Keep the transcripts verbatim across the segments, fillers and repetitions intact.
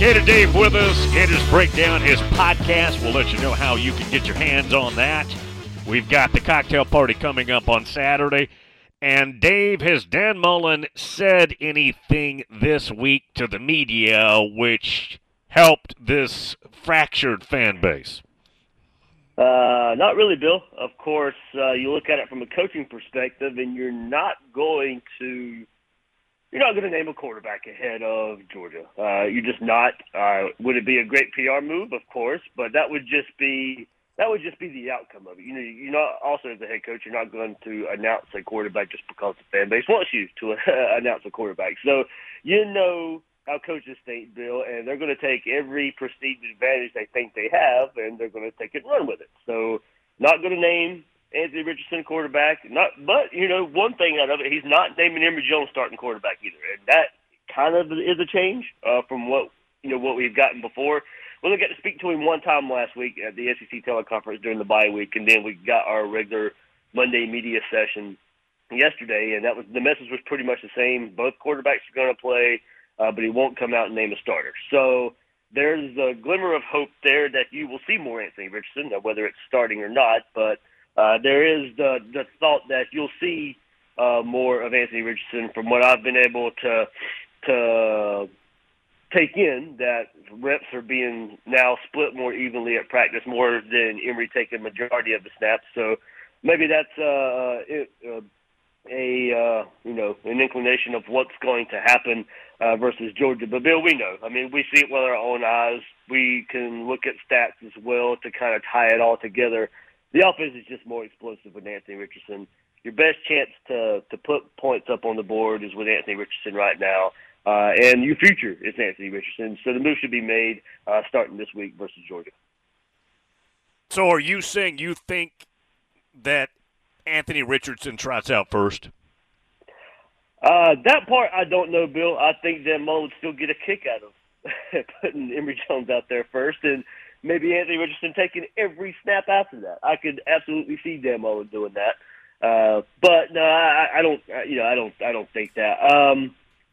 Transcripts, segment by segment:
Gator Dave with us. Gators Breakdown, his podcast. We'll let you know how you can get your hands on that. We've got the cocktail party coming up on Saturday. And Dave, has Dan Mullen said anything this week to the media which helped this fractured fan base? Uh, not really, Bill. Of course, uh, you look at it from a coaching perspective, and you're not going to you're not going to name a quarterback ahead of Georgia. Uh, you're just not. Uh, would it be a great P R move? Of course, but that would just be that would just be the outcome of it. You know, you're not also as a head coach, you're not going to announce a quarterback just because the fan base wants you to announce a quarterback. So you know how coaches think, Bill, and they're going to take every perceived advantage they think they have, and they're going to take it and run with it. So not going to name Anthony Richardson quarterback. Not, but, you know, one thing out of it, he's not naming Emory Jones starting quarterback either. And that kind of is a change uh, from what, you know, what we've gotten before. We only got to speak to him one time last week at the S E C teleconference during the bye week, and then we got our regular Monday media session yesterday, and that was the message was pretty much the same. Both quarterbacks are going to play. Uh, but he won't come out and name a starter. So there's a glimmer of hope there that you will see more Anthony Richardson, whether it's starting or not. But uh, there is the, the thought that you'll see uh, more of Anthony Richardson from what I've been able to to take in, that reps are being now split more evenly at practice, more than Emory taking majority of the snaps. So maybe that's uh, it, uh, a uh, you know an inclination of what's going to happen uh, versus Georgia. But Bill, we know. I mean, we see it with our own eyes. We can look at stats as well to kind of tie it all together. The offense is just more explosive with Anthony Richardson. Your best chance to to put points up on the board is with Anthony Richardson right now, uh, and your future is Anthony Richardson. So the move should be made uh, starting this week versus Georgia. So are you saying you think that Anthony Richardson tries out first? Uh, that part I don't know, Bill. I think Dan Mullen would still get a kick out of putting Emory Jones out there first, and maybe Anthony Richardson taking every snap after that. I could absolutely see Dan Mullen doing that. Uh, but no, I, I don't. You know, I don't. I don't think that. Um,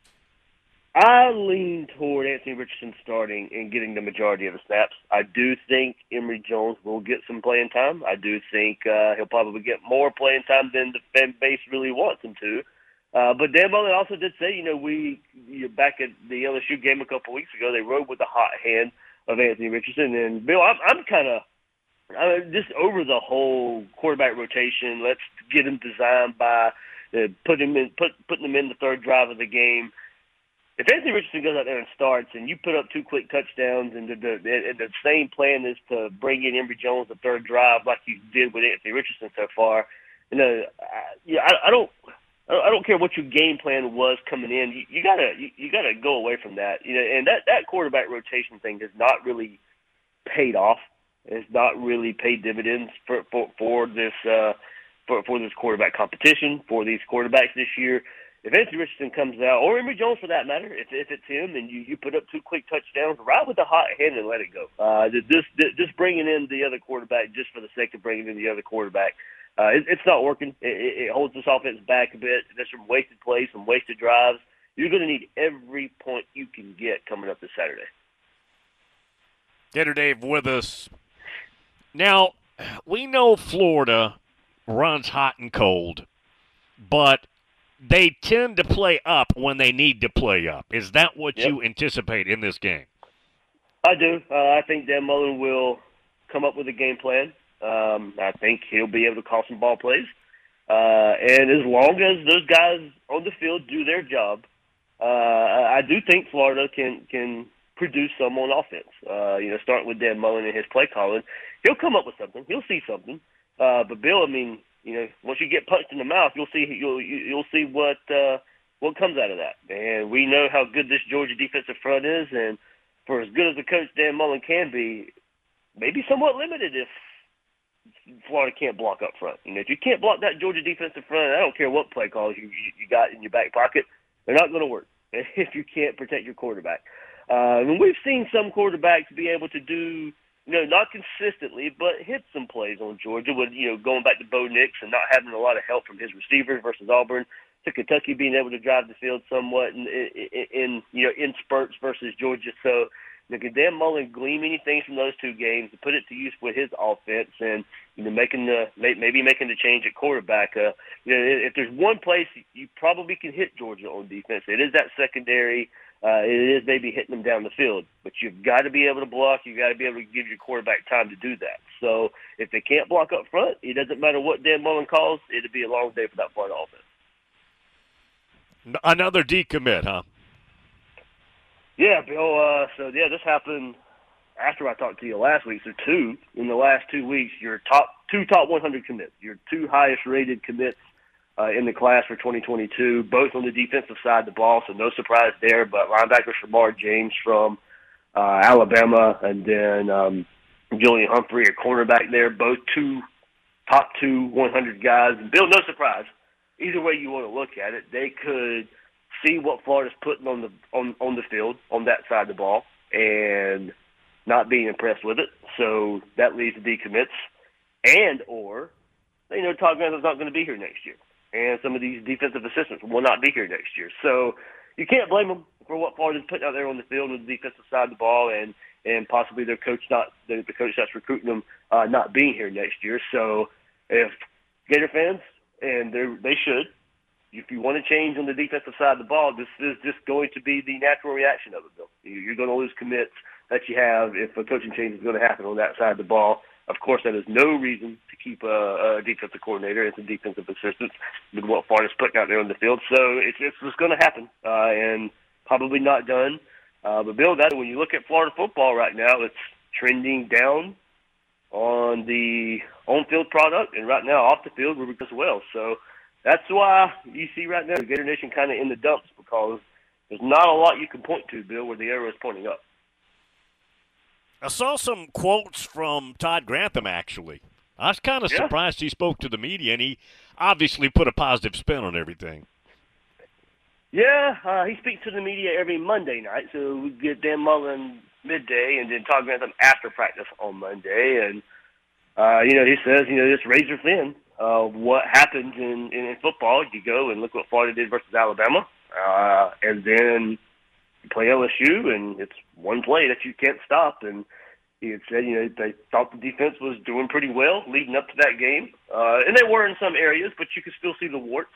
I lean toward Anthony Richardson starting and getting the majority of the snaps. I do think Emory Jones will get some playing time. I do think uh, he'll probably get more playing time than the fan base really wants him to. Uh, but Dan Mullen also did say, you know, we you know, back at the L S U game a couple weeks ago, they rode with the hot hand of Anthony Richardson. And, Bill, I'm, I'm kind of uh, just over the whole quarterback rotation. Let's get him designed by uh, put him in, put, putting him in the third drive of the game. If Anthony Richardson goes out there and starts and you put up two quick touchdowns and the, the, and the same plan is to bring in Emory Jones the third drive like you did with Anthony Richardson so far, you know, I, yeah, I, I don't I don't care what your game plan was coming in. You, you gotta you, you gotta go away from that. You know, and that, that quarterback rotation thing has not really paid off. It's not really paid dividends for for, for this uh, for for this quarterback competition, for these quarterbacks this year. If Anthony Richardson comes out, or Emory Jones for that matter, if, if it's him and you, you put up two quick touchdowns, ride with the hot hand and let it go. Uh, this, this, just bringing in the other quarterback just for the sake of bringing in the other quarterback, uh, it, it's not working. It, it holds this offense back a bit. There's some wasted plays, some wasted drives. You're going to need every point you can get coming up this Saturday. Gator Dave with us. Now, we know Florida runs hot and cold, but they tend to play up when they need to play up. Is that what yep. you anticipate in this game? I do. Uh, I think Dan Mullen will come up with a game plan. Um, I think he'll be able to call some ball plays. Uh, and as long as those guys on the field do their job, uh, I do think Florida can can produce some on offense. Uh, you know, starting with Dan Mullen and his play calling, he'll come up with something. He'll see something. Uh, but Bill, I mean, you know, once you get punched in the mouth, you'll see you'll you'll see what uh, what comes out of that. And we know how good this Georgia defensive front is, and for as good as the coach Dan Mullen can be, maybe somewhat limited if Florida can't block up front. You know, if you can't block that Georgia defensive front, I don't care what play calls you you got in your back pocket, they're not going to work if you can't protect your quarterback. Uh, and we've seen some quarterbacks be able to do, you know, not consistently, but hit some plays on Georgia with, you know, going back to Bo Nix and not having a lot of help from his receivers versus Auburn, to Kentucky being able to drive the field somewhat in, in, in you know, in spurts versus Georgia. So Now, can Dan Mullen glean anything from those two games to put it to use with his offense and, you know, making the maybe making the change at quarterback? Uh, you know, if there's one place you probably can hit Georgia on defense, it is that secondary. Uh, it is maybe hitting them down the field, but you've got to be able to block. You've got to be able to give your quarterback time to do that. So if they can't block up front, it doesn't matter what Dan Mullen calls. It'll be a long day for that Florida offense. Another decommit, huh? Yeah, Bill. Uh, so, yeah, this happened after I talked to you last week. So, two in the last two weeks, your top two top one hundred commits, your two highest-rated commits uh, in the class for twenty twenty-two, both on the defensive side of the ball, so no surprise there. But linebacker Shamar James from uh, Alabama, and then um, Julian Humphrey, a cornerback there, both two top two one hundred guys. And Bill, no surprise. Either way you want to look at it, they could see what Florida's putting on the on, on the field on that side of the ball and not being impressed with it. So that leads to decommits, and or they know Todd Grantham's not going to be here next year, and some of these defensive assistants will not be here next year. So you can't blame them for what Florida's putting out there on the field on the defensive side of the ball, and and possibly their coach not the, the coach that's recruiting them uh, not being here next year. So if Gator fans, and they should, if you want to change on the defensive side of the ball, this is just going to be the natural reaction of it, Bill. You're going to lose commits that you have if a coaching change is going to happen on that side of the ball. Of course, that is no reason to keep a, a defensive coordinator and some defensive assistants with what Florida's putting out there on the field. So it's, it's just going to happen, uh, and probably not done. Uh, but, Bill, that when you look at Florida football right now, it's trending down on the on-field product, and right now off the field we're as well. So that's why you see right now the Gator Nation kind of in the dumps, because there's not a lot you can point to, Bill, where the arrow is pointing up. I saw some quotes from Todd Grantham, actually. I was kind of yeah. surprised he spoke to the media, and he obviously put a positive spin on everything. Yeah, uh, he speaks to the media every Monday night, so we get Dan Mullen midday and then Todd Grantham after practice on Monday. And, uh, you know, he says, you know, it's razor thin. Uh, what happens in, in, in football, you go and look what Florida did versus Alabama, uh, and then you play L S U, and it's one play that you can't stop. And he had said, you know, they thought the defense was doing pretty well leading up to that game. Uh, and they were in some areas, but you could still see the warts.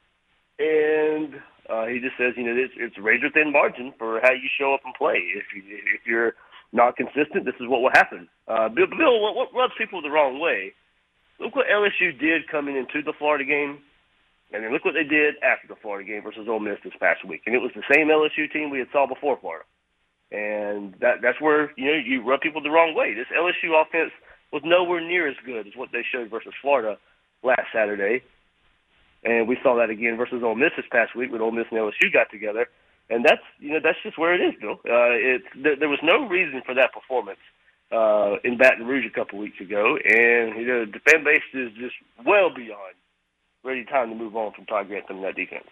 And uh, he just says, you know, it's, it's razor-thin margin for how you show up and play. If, you, if you're not consistent, this is what will happen. Uh, Bill, Bill, what, what rubs people the wrong way? Look what L S U did coming into the Florida game, and then look what they did after the Florida game versus Ole Miss this past week. And it was the same L S U team we had saw before Florida. And that that's where, you know, you rub people the wrong way. This L S U offense was nowhere near as good as what they showed versus Florida last Saturday. And we saw that again versus Ole Miss this past week when Ole Miss and L S U got together. And that's, you know, that's just where it is, Bill. Uh, it's, there, there was no reason for that performance uh, in Baton Rouge a couple weeks ago. And, you know, the fan base is just well beyond ready time to move on from Todd Grantham and that defense.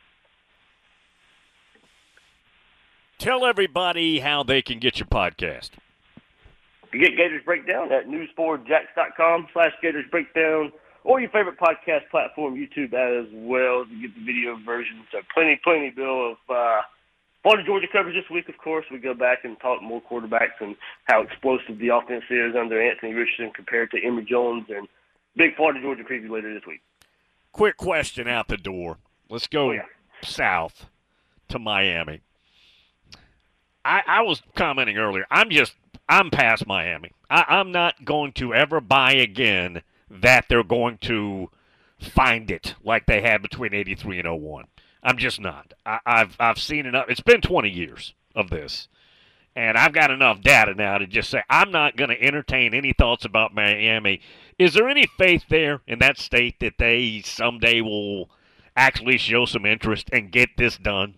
Tell everybody how they can get your podcast. You get Gators Breakdown at news four jacks dot com slash Gators Breakdown, or your favorite podcast platform, YouTube, as well. You get the video version. So plenty, plenty, Bill, of uh, Florida Georgia coverage this week, of course. We go back and talk more quarterbacks and how explosive the offense is under Anthony Richardson compared to Emory Jones, and big Florida Georgia preview later this week. Quick question out the door. Let's go oh, yeah. south to Miami. I, I was commenting earlier. I'm just, I'm past Miami. I, I'm not going to ever buy again that they're going to find it like they had between eighty-three and oh one. I'm just not. I, I've I've seen enough. It's been twenty years of this, and I've got enough data now to just say I'm not going to entertain any thoughts about Miami. Is there any faith there in that state that they someday will actually show some interest and get this done?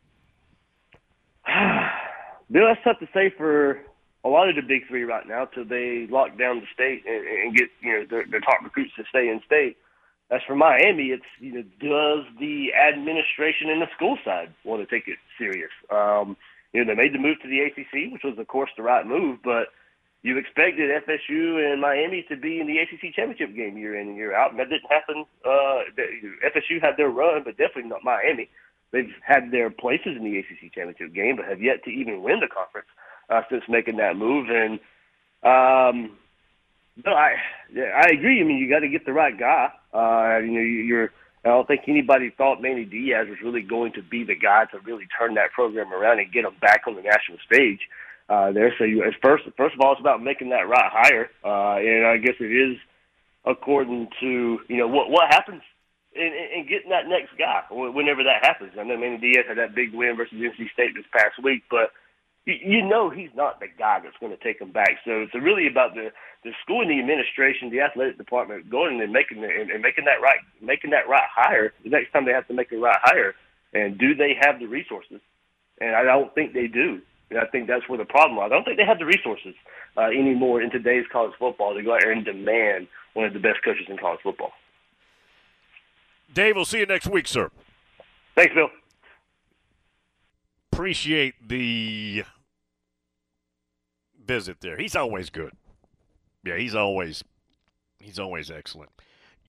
Bill, that's tough to say for a lot of the big three right now till they lock down the state and, and get, you know, their, their top recruits to stay in state. As for Miami, it's, you know, does the administration and the school side want to take it serious? Um, you know, they made the move to the A C C, which was, of course, the right move, but you expected F S U and Miami to be in the A C C championship game year in and year out, and that didn't happen. Uh, F S U had their run, but definitely not Miami. They've had their places in the A C C championship game, but have yet to even win the conference uh, since making that move. And um, no, I I agree. I mean, you got to get the right guy. Uh, you know, you're. I don't think anybody thought Manny Diaz was really going to be the guy to really turn that program around and get them back on the national stage uh, there. So you, first, first of all, it's about making that right hire, uh, and I guess it is according to you know what what happens in, in, in getting that next guy whenever that happens. I know Manny Diaz had that big win versus N C State this past week, but you know he's not the guy that's going to take them back. So it's really about the, the school and the administration, the athletic department going and making the, and, and making that right making that right hire the next time they have to make a right hire. And do they have the resources? And I don't think they do. And I think that's where the problem lies. I don't think they have the resources uh, anymore in today's college football to go out there and demand one of the best coaches in college football. Dave, we'll see you next week, sir. Thanks, Bill. Appreciate the visit there. He's always good. Yeah, he's always he's always excellent.